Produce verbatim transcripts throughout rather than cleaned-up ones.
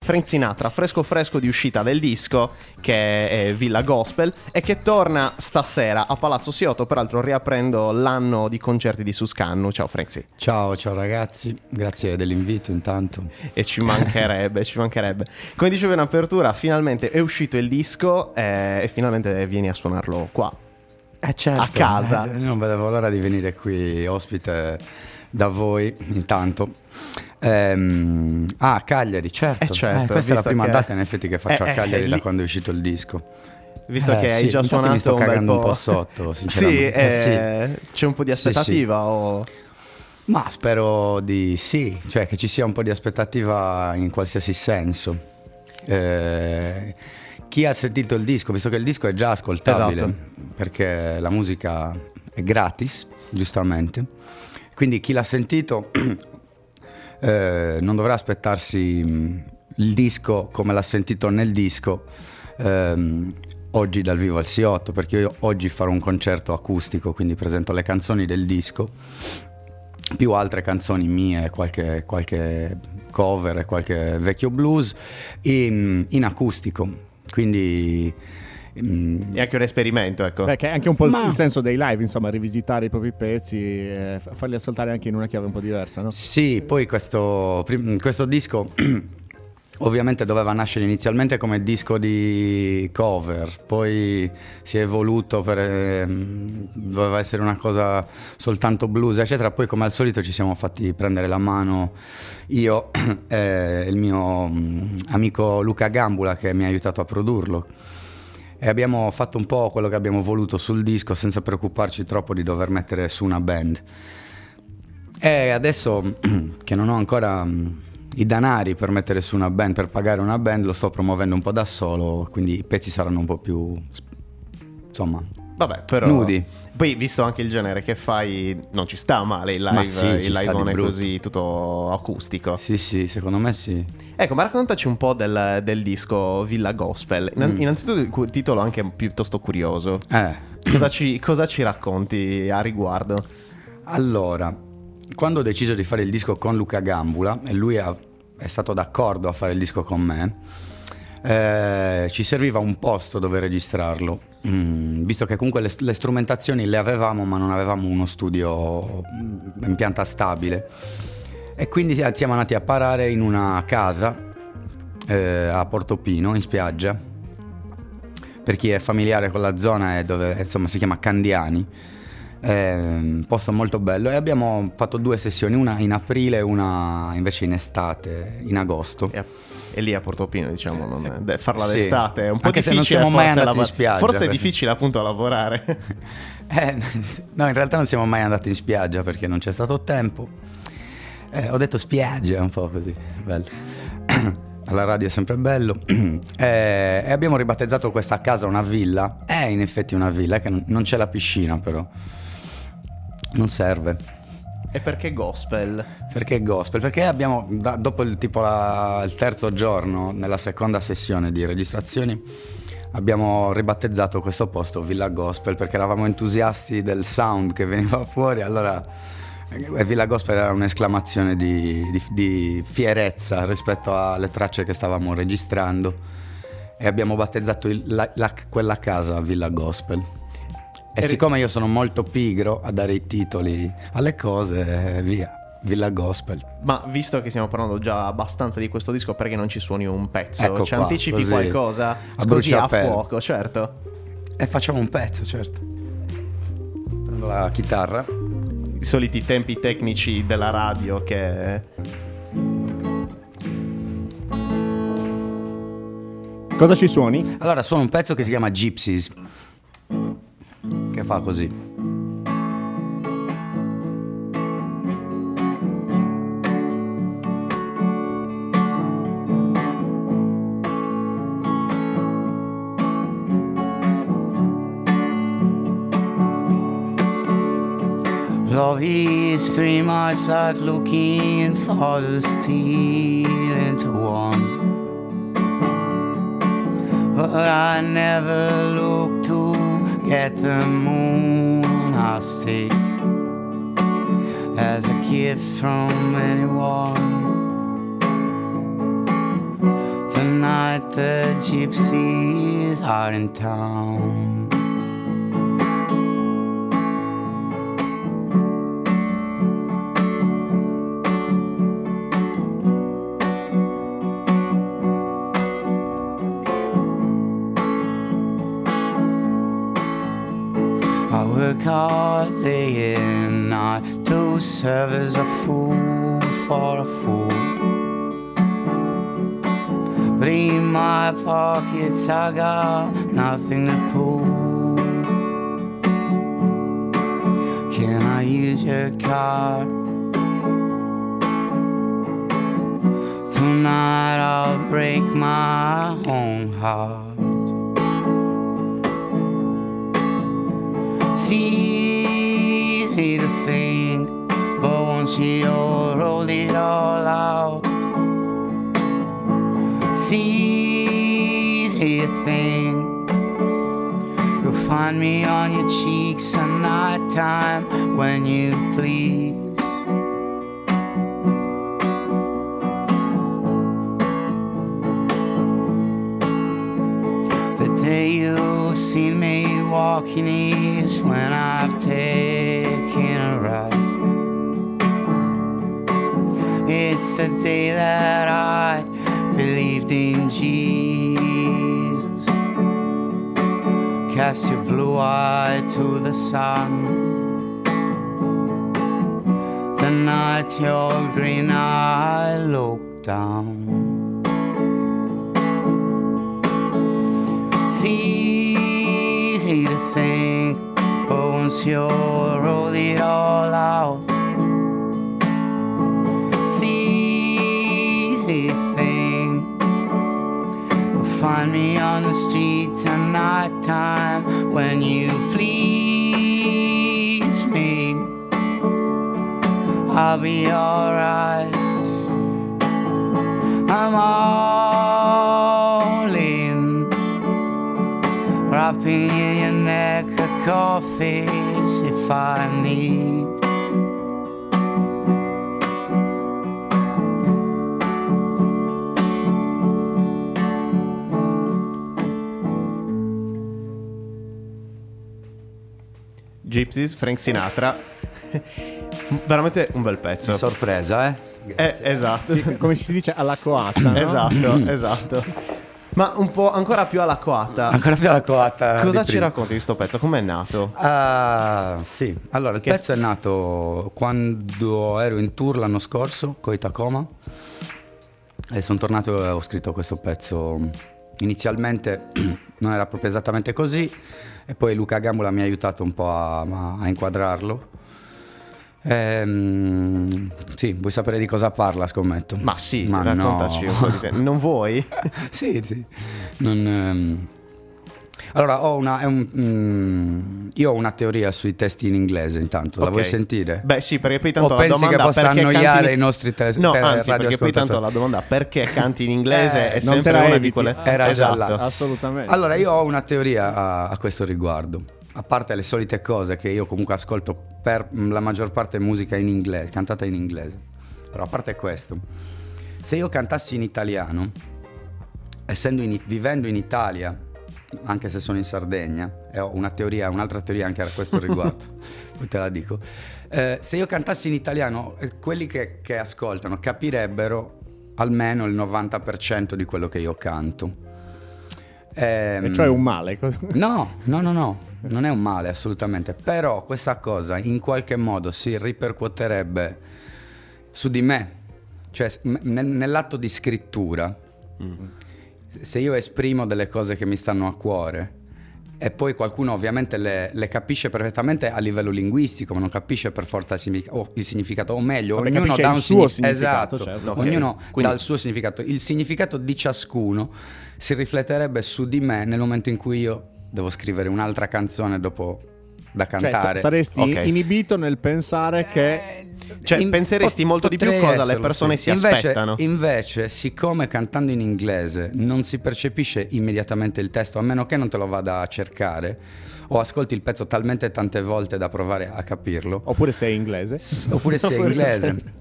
Frank Sinatra, fresco fresco di uscita del disco, che è Villa Gospel, e che torna stasera a Palazzo Siotto, peraltro riaprendo l'anno di concerti di Suscannu. Ciao Frank. Ciao, ciao ragazzi, grazie dell'invito intanto. E ci mancherebbe, ci mancherebbe. Come dicevo in apertura, finalmente è uscito il disco eh, e finalmente vieni a suonarlo qua. Eh certo, a casa. Eh, non vedevo l'ora di venire qui ospite da voi intanto. Ehm, ah, a Cagliari, certo. Eh certo, eh, questa è la prima che... data in effetti che faccio eh, a Cagliari eh, da lì... quando è uscito il disco. Visto eh, che sì, hai già suonato mi sto un cagando bel po'... un po' sotto, Sì, sinceramente. eh, eh, sì, c'è un po' di aspettativa sì, sì. o... Ma spero di sì, cioè che ci sia un po' di aspettativa in qualsiasi senso. Eh, chi ha sentito il disco, visto che il disco è già ascoltabile, esatto. perché la musica è gratis, giustamente, quindi chi l'ha sentito eh, non dovrà aspettarsi il disco come l'ha sentito nel disco ehm, oggi dal vivo al Siotto, perché io oggi farò un concerto acustico, quindi presento le canzoni del disco più altre canzoni mie, qualche, qualche cover e qualche vecchio blues in, in acustico, quindi è anche un esperimento, ecco. Beh, che è anche un po' Ma... il senso dei live, insomma, rivisitare i propri pezzi e farli ascoltare anche in una chiave un po' diversa, no? Sì, poi questo, questo disco ovviamente doveva nascere inizialmente come disco di cover, poi si è evoluto per ehm, doveva essere una cosa soltanto blues, eccetera. Poi, come al solito, ci siamo fatti prendere la mano io e il mio mh, amico Luca Gambula, che mi ha aiutato a produrlo, e abbiamo fatto un po' quello che abbiamo voluto sul disco senza preoccuparci troppo di dover mettere su una band. E adesso che non ho ancora i danari per mettere su una band, per pagare una band, lo sto promuovendo un po' da solo, quindi i pezzi saranno un po' più, insomma, vabbè, però nudi. Poi, visto anche il genere che fai, non ci sta male il live, sì, il live non è brutto. Così tutto acustico. Sì, sì, secondo me sì. Ecco, ma raccontaci un po' del, del disco Villa Gospel. Innan- Mm. Innanzitutto il titolo anche piuttosto curioso. Eh. Cosa ci, cosa ci racconti a riguardo? Allora, quando ho deciso di fare il disco con Luca Gambula, e lui ha, è stato d'accordo a fare il disco con me, eh, ci serviva un posto dove registrarlo, mm, visto che comunque le, le strumentazioni le avevamo, ma non avevamo uno studio in pianta stabile. E quindi siamo andati a parare in una casa eh, a Portopino, in spiaggia. Per chi è familiare con la zona, è dove, insomma, si chiama Candiani. È un posto molto bello, e abbiamo fatto due sessioni, una in aprile e una invece in estate, in agosto. E, e lì a Portofino, diciamo, non è, de- farla Sì. d'estate è un po' Anche se difficile. non siamo mai forse andati in spiaggia, Forse è perché- difficile appunto a lavorare. Eh, no, in realtà non siamo mai andati in spiaggia perché non c'è stato tempo. Eh, ho detto spiaggia, un po' così, bello. Alla radio è sempre bello. eh, e abbiamo ribattezzato questa casa una villa. È in effetti una villa, è che non, non c'è la piscina, però non serve. E perché gospel? Perché gospel? Perché abbiamo, da, dopo il, tipo la, il terzo giorno, nella seconda sessione di registrazioni, abbiamo ribattezzato questo posto Villa Gospel, perché eravamo entusiasti del sound che veniva fuori. Allora, e Villa Gospel era un'esclamazione di, di, di fierezza rispetto alle tracce che stavamo registrando, e abbiamo battezzato il, la, la, quella casa Villa Gospel. E siccome io sono molto pigro a dare i titoli alle cose, via, Villa Gospel. Ma visto che stiamo parlando già abbastanza di questo disco, perché non ci suoni un pezzo? Ecco Ci qua, anticipi così, qualcosa? a Così a bruciapelo. fuoco, certo. E facciamo un pezzo, certo. Prendo la chitarra. I soliti tempi tecnici della radio che... Cosa ci suoni? Allora, suono un pezzo che si chiama Gypsies, che fa così. Love is pretty much like looking for the steel into one, but I never look to get the moon. I stay as a gift from anyone. night the gypsies are in town. I work hard day and night to serve as a fool for a fool. But in my pockets I got nothing to pull. Can I use your card? Tonight I'll break my own heart. It's easy to think, but once you roll it all out, it's easy to think you'll find me on your cheeks at night time when you please. The day you've seen me walking is when I've taken a ride. It's the day that I believed in Jesus. Cast your blue eye to the sun. The night your green eye looked down. It's easy to think, but once you roll it all out, it's easy to think you'll find me on the streets at night time when you please me. I'll be alright. I'm all in, wrapping in your neck a coffees if I need. Gypsies, Frank Sinatra. Veramente un bel pezzo. Sorpresa, eh? Eh, esatto. Sì, come si dice alla coatta, no? Esatto, esatto. Ma un po' ancora più alla coatta. Ancora più alla coatta. Cosa di ci prima. racconti di questo pezzo? Com'è nato? Ah, sì, allora il Che- pezzo è nato quando ero in tour l'anno scorso con i Tacoma e sono tornato e ho scritto questo pezzo. Inizialmente non era proprio esattamente così e poi Luca Gambola mi ha aiutato un po' a, a inquadrarlo. Ehm, sì, vuoi sapere di cosa parla, scommetto? Ma sì, Ma raccontaci no. un po' di te. Non vuoi? Sì, sì. Non, ehm, Allora, ho una, è un, mm, io ho una teoria sui testi in inglese, intanto. La Ok. vuoi sentire? Beh sì, perché poi tanto O la pensi domanda che possa perché annoiare canti... i nostri te- No, te- anzi, perché poi tanto radioascoltatori? la domanda perché canti in inglese Eh, è non sempre te la una eviti. di quelle... Era già esatto. là. Assolutamente. Allora, io ho una teoria a, a questo riguardo. A parte le solite cose che io comunque ascolto per la maggior parte musica in inglese, cantata in inglese. Però a parte questo, se io cantassi in italiano, essendo in, vivendo in Italia, anche se sono in Sardegna, e ho una teoria, un'altra teoria anche a questo riguardo, poi te la dico. Eh, se io cantassi in italiano, eh, quelli che, che ascoltano capirebbero almeno il novanta per cento di quello che io canto. Ehm, E cioè un male. No, no, no, no, non è un male assolutamente, però questa cosa in qualche modo si ripercuoterebbe su di me, cioè s- m- nel- nell'atto di scrittura, se io esprimo delle cose che mi stanno a cuore e poi qualcuno ovviamente le, le capisce perfettamente a livello linguistico, ma non capisce per forza il, signific- o il significato, o meglio, Vabbè, ognuno capisce dà il un suo signif- significato, esatto, certo. Ok. ognuno Quindi- dà il suo significato. Il significato di ciascuno si rifletterebbe su di me nel momento in cui io devo scrivere un'altra canzone dopo da Cioè, cantare. sa- saresti Ok. inibito nel pensare che Cioè, In- penseresti pot- molto di più potrei cosa le esserlo, persone sì. si Invece- aspettano. Invece, siccome cantando in inglese non si percepisce immediatamente il testo, a meno che non te lo vada a cercare o ascolti il pezzo talmente tante volte da provare a capirlo, oppure sei inglese. oppure sia Oppure inglese. sei-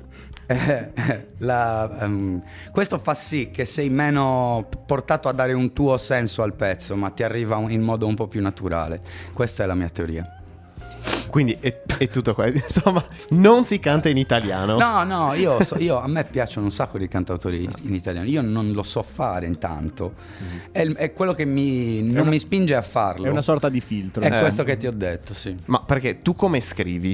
eh, la, um, questo fa sì che sei meno portato a dare un tuo senso al pezzo, ma ti arriva un, in modo un po' più naturale. Questa è la mia teoria. Quindi è, è tutto qua. Insomma, non si canta in italiano. No, no, io, so, io a me piacciono un sacco di cantautori in italiano. Io non lo so fare intanto. Mm. È, è quello che mi, non una, mi spinge a farlo. È una sorta di filtro. È eh. questo che ti ho detto, sì. Ma perché tu come scrivi?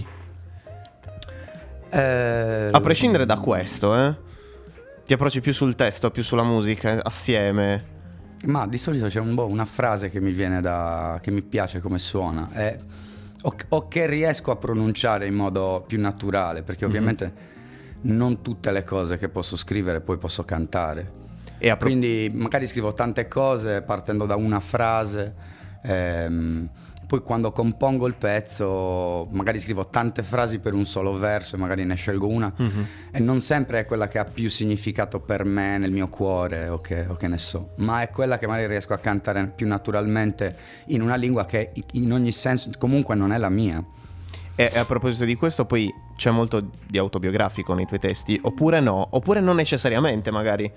Eh, A prescindere da questo, eh? Ti approcci più sul testo, più sulla musica, assieme? Ma di solito c'è un, boh, una frase che mi viene da... che mi piace come suona. È... O, o che riesco a pronunciare in modo più naturale, perché ovviamente mm-hmm. non tutte le cose che posso scrivere poi posso cantare. E pro- Quindi magari scrivo tante cose partendo da una frase, ehm, poi quando compongo il pezzo magari scrivo tante frasi per un solo verso e magari ne scelgo una, mm-hmm. e non sempre è quella che ha più significato per me nel mio cuore o che, o che ne so, ma è quella che magari riesco a cantare più naturalmente in una lingua che in ogni senso comunque non è la mia. E a proposito di questo, poi c'è molto di autobiografico nei tuoi testi, oppure no? Oppure non necessariamente magari?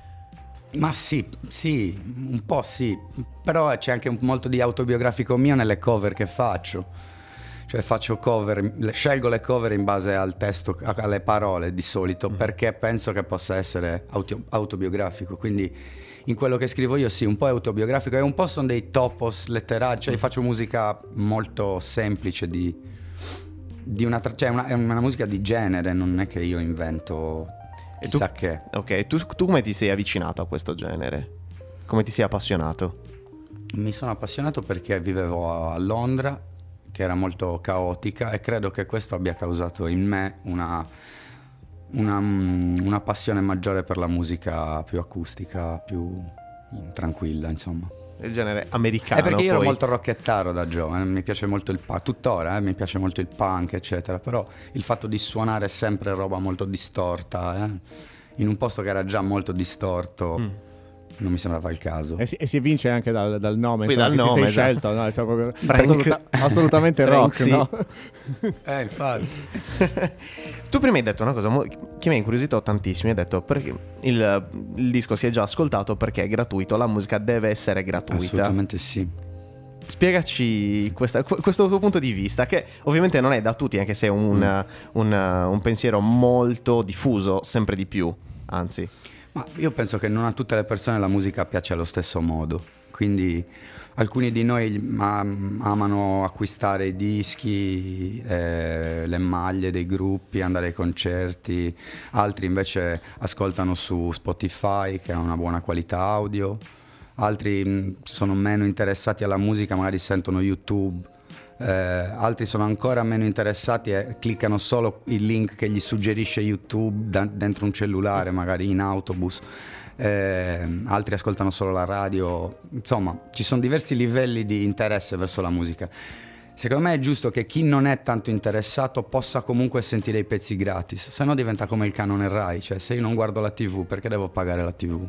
Ma sì, sì, un po' sì, però c'è anche un, molto di autobiografico mio nelle cover che faccio. Cioè faccio cover, le, scelgo le cover in base al testo, alle parole di solito, mm. perché penso che possa essere auto, autobiografico. Quindi in quello che scrivo io sì, un po' è autobiografico e un po' sono dei topos letterari, cioè io faccio musica molto semplice di, di una, cioè una, è una musica di genere, non è che io invento... E tu, che. Ok, tu, tu come ti sei avvicinato a questo genere? Come ti sei appassionato? Mi sono appassionato perché vivevo a Londra, che era molto caotica, e credo che questo abbia causato in me una, una, una passione maggiore per la musica più acustica, più tranquilla, insomma. Il genere americano. È perché io poi. ero molto rockettaro da giovane, mi piace molto il punk, tuttora eh, mi piace molto il punk, eccetera, però il fatto di suonare sempre roba molto distorta, eh, in un posto che era già molto distorto, mm. non mi sembrava il caso. E si, e si evince anche dal, dal nome, Qui insomma, dal che nome, ti sei da... scelto, no? Cioè, proprio Frank... assoluta, assolutamente rock, Frank, no? Eh, infatti. Tu prima hai detto una cosa che mi ha incuriosito tantissimo. Hai detto perché il, il disco si è già ascoltato perché è gratuito, la musica deve essere gratuita. Assolutamente sì. Spiegaci questa, questo tuo punto di vista, che ovviamente non è da tutti, anche se è un, mm. un, un pensiero molto diffuso, sempre di più, anzi. Ma io penso che non a tutte le persone la musica piace allo stesso modo, quindi alcuni di noi amano acquistare i dischi, eh, le maglie dei gruppi, andare ai concerti, altri invece ascoltano su Spotify che ha una buona qualità audio, altri sono meno interessati alla musica, magari sentono YouTube. Eh, altri sono ancora meno interessati e cliccano solo il link che gli suggerisce YouTube da, dentro un cellulare, magari in autobus. Eh, altri ascoltano solo la radio. Insomma, ci sono diversi livelli di interesse verso la musica. Secondo me è giusto che chi non è tanto interessato possa comunque sentire i pezzi gratis, se no diventa come il canone Rai, cioè se io non guardo la tivù perché devo pagare la tivù?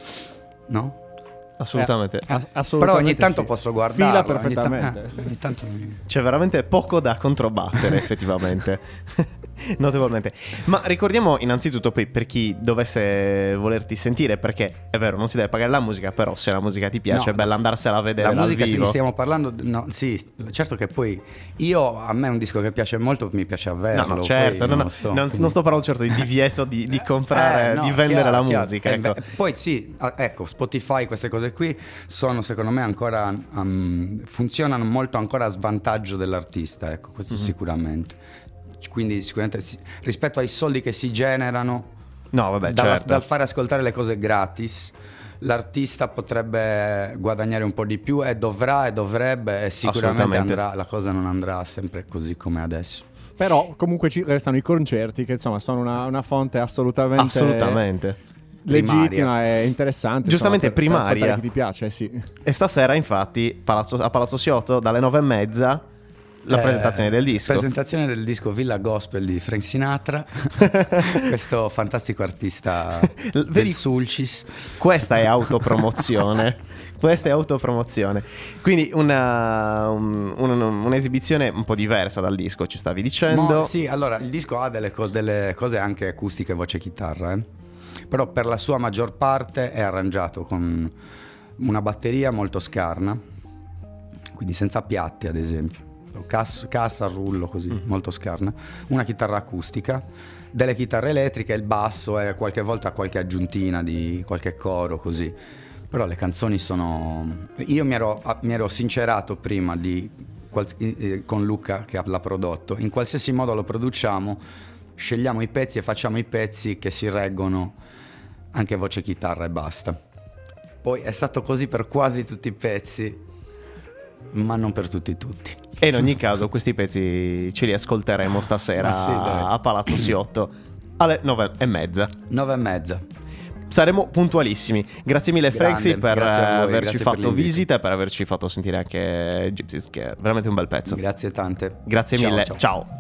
No? Assolutamente. Eh, assolutamente. Però ogni tanto sì. posso guardarlo. Fila perfettamente. Ogni, ta- eh, ogni tanto... C'è veramente poco da controbattere, effettivamente. Notevolmente. Ma ricordiamo innanzitutto poi per chi dovesse volerti sentire, perché è vero, non si deve pagare la musica, però se la musica ti piace no, è bella andarsela a vedere la dal musica vivo. Sì, stiamo parlando, no, sì, certo che poi io, a me un disco che piace molto, mi piace averlo. No, no, certo, poi, no, non, no, so, non, quindi... non sto parlando certo di divieto di, di comprare, eh, no, di vendere chiaro, la chiaro. musica. Eh, ecco. beh, poi sì, ecco, Spotify, queste cose qui sono secondo me ancora, um, funzionano molto ancora a svantaggio dell'artista, ecco, questo mm-hmm. sicuramente. Quindi sicuramente si, rispetto ai soldi che si generano no, vabbè, dalla, certo. dal fare ascoltare le cose gratis, l'artista potrebbe guadagnare un po' di più e dovrà e dovrebbe e sicuramente andrà, la cosa non andrà sempre così come adesso. Però comunque ci restano i concerti che insomma sono una, una fonte assolutamente assolutamente legittima e interessante, giustamente insomma, per, primaria, per chi ti piace, sì. E stasera infatti Palazzo, a Palazzo Siotto dalle nove e mezza La presentazione del disco. Presentazione del disco Villa Gospel di Frank Sinatra, questo fantastico artista Vedi, del Sulcis. Questa è autopromozione. Questa è autopromozione. Quindi una, un, un, un'esibizione un po' diversa dal disco, ci stavi dicendo. Mo, sì, allora il disco ha delle, co- delle cose anche acustiche, voce chitarra, eh? Però per la sua maggior parte è arrangiato con una batteria molto scarna, quindi senza piatti ad esempio. Cassa, cassa a rullo così, mm-hmm. molto scarna, una chitarra acustica, delle chitarre elettriche, il basso e qualche volta qualche aggiuntina di qualche coro così. Però le canzoni sono... Io mi ero, mi ero sincerato prima di, con Luca che l'ha prodotto, in qualsiasi modo lo produciamo, scegliamo i pezzi e facciamo i pezzi che si reggono anche voce chitarra e basta. Poi è stato così per quasi tutti i pezzi, ma non per tutti tutti. E in ogni caso questi pezzi ce li ascolteremo stasera sì, a Palazzo Siotto alle nove e mezza. Nove e mezza. Saremo puntualissimi. Grazie mille Franksy per grazie a voi, averci grazie fatto per visita e per averci fatto sentire anche Gypsies, che è veramente un bel pezzo. Grazie tante. Grazie ciao, mille, ciao. ciao.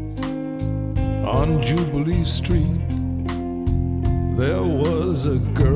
On Jubilee Street, there was a girl